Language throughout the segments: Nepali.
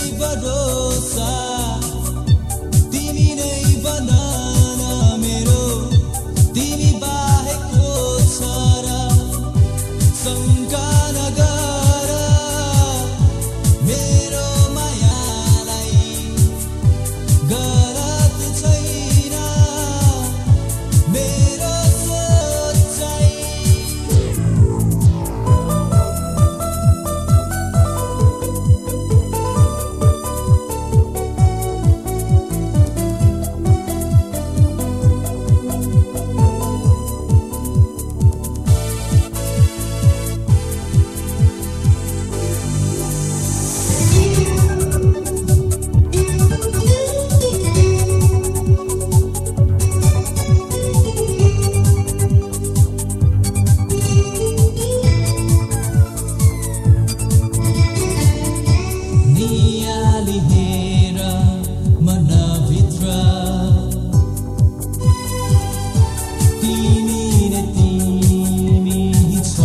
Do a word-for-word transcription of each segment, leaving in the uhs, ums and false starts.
भरोसा तिमी नै बनाना मेरो तिमी बाहेकको छ र शङ्का नगर मेरो मायालाई गलत छैन मेरो सोचाइ नियाली हेर मनभित्र तिमी नै तिमी छौ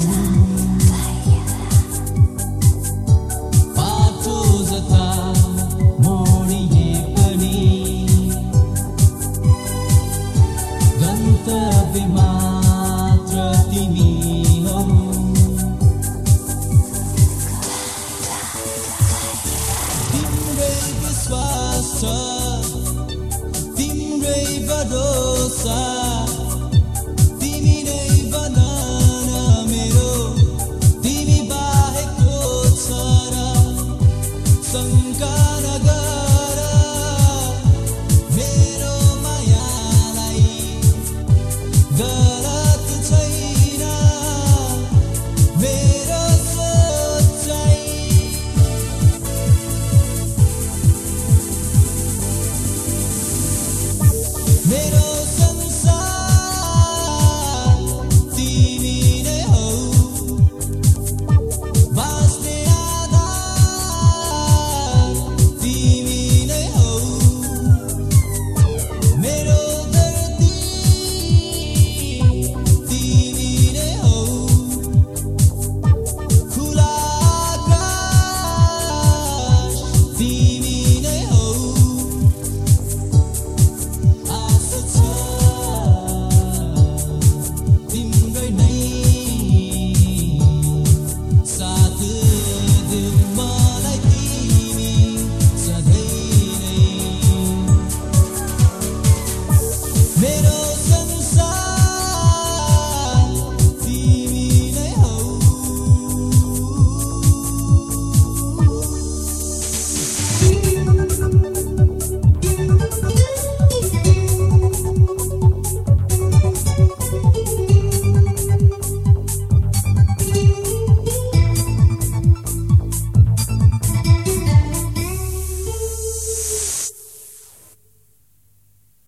बाटो जता मोडिए पनि गन्तव्य मात्र तिमी हौ तिम्रै विश्वास छ तिम्रै भरोसा तिमी नै बनाना मेरो तिमी बाहेकको छ र शङ्का नगर मेरो मायालाई गलत छैन मेरो सोचाइ मेरो संसार तिमी नै हौ बाँच्ने आधार तिमी नै हौ मेरो धरती तिमी नै हौ खुला आकाश तिमी